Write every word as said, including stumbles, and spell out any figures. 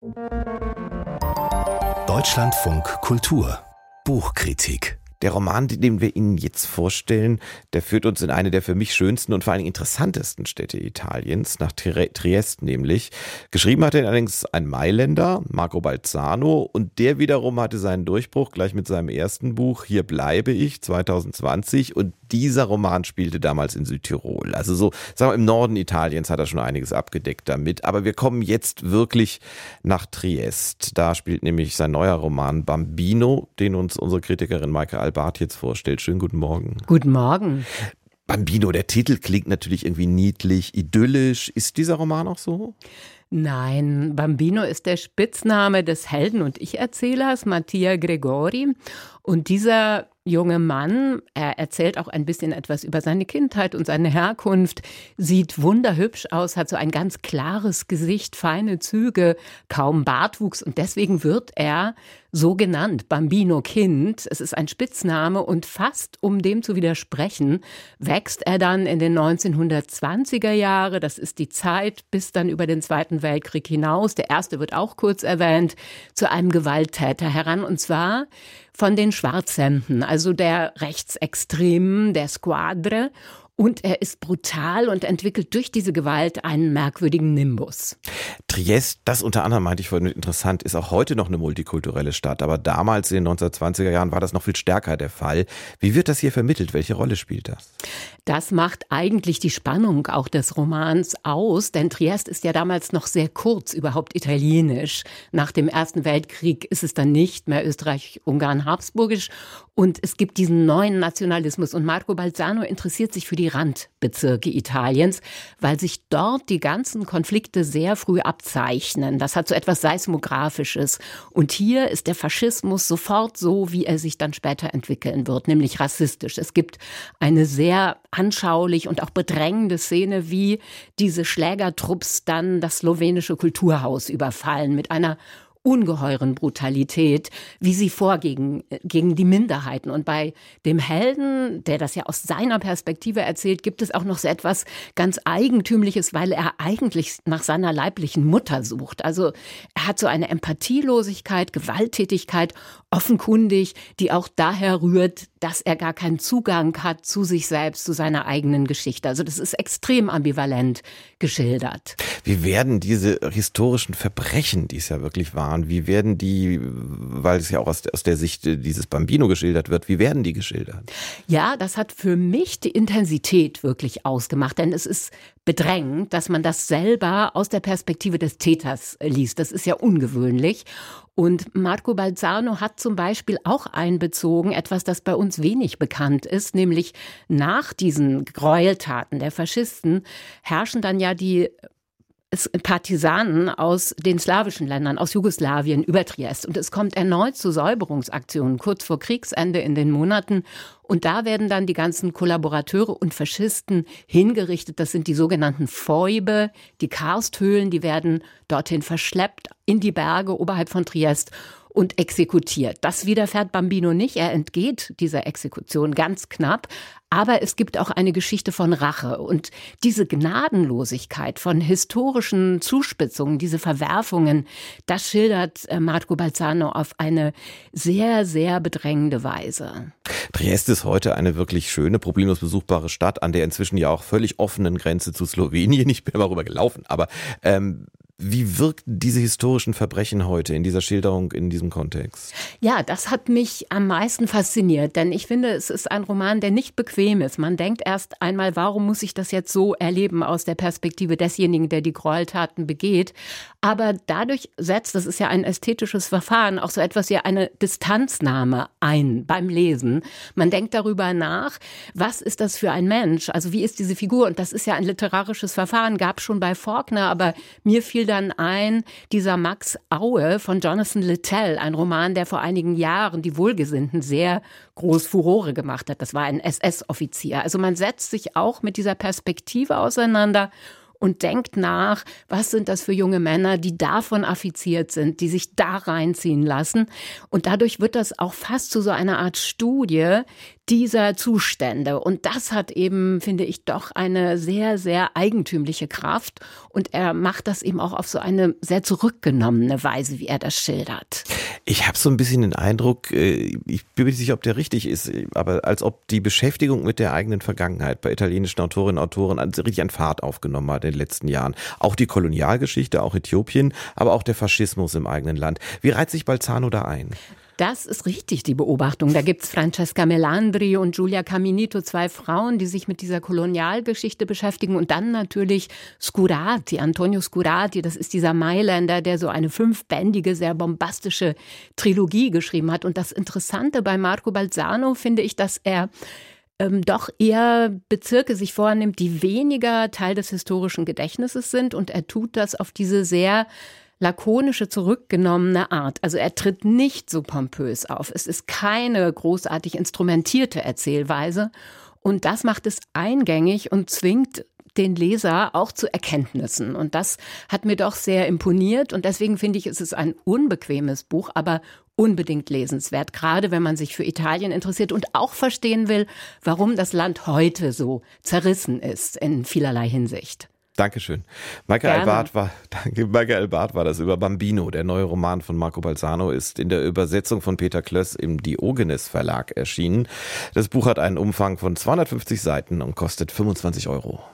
Deutschlandfunk Kultur Buchkritik. Der Roman, den wir Ihnen jetzt vorstellen, der führt uns in eine der für mich schönsten und vor allen Dingen interessantesten Städte Italiens, nach Triest nämlich. Geschrieben hat er allerdings ein Mailänder, Marco Balzano, und der wiederum hatte seinen Durchbruch gleich mit seinem ersten Buch Hier bleibe ich, zwanzig zwanzig, und dieser Roman spielte damals in Südtirol. Also so, sagen wir, im Norden Italiens hat er schon einiges abgedeckt damit, aber wir kommen jetzt wirklich nach Triest. Da spielt nämlich sein neuer Roman Bambino, den uns unsere Kritikerin Maike Albart jetzt vorstellt. Schönen guten Morgen. Guten Morgen. Bambino, der Titel klingt natürlich irgendwie niedlich, idyllisch. Ist dieser Roman auch so? Nein, Bambino ist der Spitzname des Helden- und Ich-Erzählers Mattia Gregori. Und dieser junge Mann, er erzählt auch ein bisschen etwas über seine Kindheit und seine Herkunft, sieht wunderhübsch aus, hat so ein ganz klares Gesicht, feine Züge, kaum Bartwuchs, und deswegen wird er so genannt, Bambino Kind. Es ist ein Spitzname, und fast um dem zu widersprechen, wächst er dann in den neunzehnhundertzwanziger Jahre, das ist die Zeit bis dann über den Zweiten Weltkrieg hinaus, der erste wird auch kurz erwähnt, zu einem Gewalttäter heran, und zwar von den Schwarzhemden, also der Rechtsextremen, der Squadre. Und er ist brutal und entwickelt durch diese Gewalt einen merkwürdigen Nimbus. Triest, das unter anderem meinte ich vorhin interessant, ist auch heute noch eine multikulturelle Stadt. Aber damals in den neunzehnhundertzwanziger Jahren war das noch viel stärker der Fall. Wie wird das hier vermittelt? Welche Rolle spielt das? Das macht eigentlich die Spannung auch des Romans aus. Denn Triest ist ja damals noch sehr kurz überhaupt italienisch. Nach dem Ersten Weltkrieg ist es dann nicht mehr Österreich-Ungarn-Habsburgisch. Und es gibt diesen neuen Nationalismus. Und Marco Balzano interessiert sich für die Randbezirke Italiens, weil sich dort die ganzen Konflikte sehr früh abzeichnen. Das hat so etwas Seismografisches. Und hier ist der Faschismus sofort so, wie er sich dann später entwickeln wird, nämlich rassistisch. Es gibt eine sehr anschaulich und auch bedrängende Szene, wie diese Schlägertrupps dann das slowenische Kulturhaus überfallen mit einer ungeheuren Brutalität, wie sie vorgehen gegen die Minderheiten. Und bei dem Helden, der das ja aus seiner Perspektive erzählt, gibt es auch noch so etwas ganz Eigentümliches, weil er eigentlich nach seiner leiblichen Mutter sucht. Also er hat so eine Empathielosigkeit, Gewalttätigkeit, offenkundig, die auch daher rührt, dass er gar keinen Zugang hat zu sich selbst, zu seiner eigenen Geschichte. Also das ist extrem ambivalent geschildert. Wie werden diese historischen Verbrechen, die es ja wirklich waren, wie werden die, weil es ja auch aus der, aus der Sicht dieses Bambino geschildert wird, wie werden die geschildert? Ja, das hat für mich die Intensität wirklich ausgemacht, denn es ist bedrängend, dass man das selber aus der Perspektive des Täters liest. Das ist ja ungewöhnlich. Und Marco Balzano hat zum Beispiel auch einbezogen, etwas, das bei uns wenig bekannt ist, nämlich nach diesen Gräueltaten der Faschisten herrschen dann ja die Partisanen aus den slawischen Ländern, aus Jugoslawien über Triest. Und es kommt erneut zu Säuberungsaktionen kurz vor Kriegsende in den Monaten. Und da werden dann die ganzen Kollaborateure und Faschisten hingerichtet. Das sind die sogenannten Fäube, die Karsthöhlen, die werden dorthin verschleppt in die Berge oberhalb von Triest und exekutiert. Das widerfährt Bambino nicht. Er entgeht dieser Exekution ganz knapp. Aber es gibt auch eine Geschichte von Rache. Und diese Gnadenlosigkeit von historischen Zuspitzungen, diese Verwerfungen, das schildert Marco Balzano auf eine sehr, sehr bedrängende Weise. Triest ist heute eine wirklich schöne, problemlos besuchbare Stadt, an der inzwischen ja auch völlig offenen Grenze zu Slowenien. Ich bin mal rüber gelaufen, aber ähm, wie wirken diese historischen Verbrechen heute in dieser Schilderung, in diesem Kontext? Ja, das hat mich am meisten fasziniert, denn ich finde, es ist ein Roman, der nicht bequem ist. Man denkt erst einmal, warum muss ich das jetzt so erleben aus der Perspektive desjenigen, der die Gräueltaten begeht? Aber dadurch setzt, das ist ja ein ästhetisches Verfahren, auch so etwas wie eine Distanznahme ein beim Lesen. Man denkt darüber nach, was ist das für ein Mensch? Also wie ist diese Figur? Und das ist ja ein literarisches Verfahren, gab es schon bei Faulkner, aber mir fiel dann ein, dieser Max Aue von Jonathan Littell, ein Roman, der vor einigen Jahren die Wohlgesinnten sehr groß Furore gemacht hat. Das war ein S S-Offizier. Also man setzt sich auch mit dieser Perspektive auseinander und denkt nach, was sind das für junge Männer, die davon affiziert sind, die sich da reinziehen lassen. Und dadurch wird das auch fast zu so einer Art Studie dieser Zustände. Und das hat eben, finde ich, doch eine sehr, sehr eigentümliche Kraft. Und er macht das eben auch auf so eine sehr zurückgenommene Weise, wie er das schildert. Ich habe so ein bisschen den Eindruck, ich bin mir nicht sicher, ob der richtig ist, aber als ob die Beschäftigung mit der eigenen Vergangenheit bei italienischen Autorinnen und Autoren richtig an Fahrt aufgenommen hat in den letzten Jahren. Auch die Kolonialgeschichte, auch Äthiopien, aber auch der Faschismus im eigenen Land. Wie reiht sich Balzano da ein? Das ist richtig, die Beobachtung. Da gibt's Francesca Melandri und Giulia Caminito, zwei Frauen, die sich mit dieser Kolonialgeschichte beschäftigen. Und dann natürlich Scurati, Antonio Scurati, das ist dieser Mailänder, der so eine fünfbändige, sehr bombastische Trilogie geschrieben hat. Und das Interessante bei Marco Balzano finde ich, dass er ähm, doch eher Bezirke sich vornimmt, die weniger Teil des historischen Gedächtnisses sind. Und er tut das auf diese sehr lakonische, zurückgenommene Art. Also er tritt nicht so pompös auf. Es ist keine großartig instrumentierte Erzählweise. Und das macht es eingängig und zwingt den Leser auch zu Erkenntnissen. Und das hat mir doch sehr imponiert. Und deswegen finde ich, es ist ein unbequemes Buch, aber unbedingt lesenswert. Gerade wenn man sich für Italien interessiert und auch verstehen will, warum das Land heute so zerrissen ist in vielerlei Hinsicht. Dankeschön. Michael Albart war, danke, Michael Albart war das über Bambino. Der neue Roman von Marco Balzano ist in der Übersetzung von Peter Klöss im Diogenes Verlag erschienen. Das Buch hat einen Umfang von zweihundertfünfzig Seiten und kostet fünfundzwanzig Euro.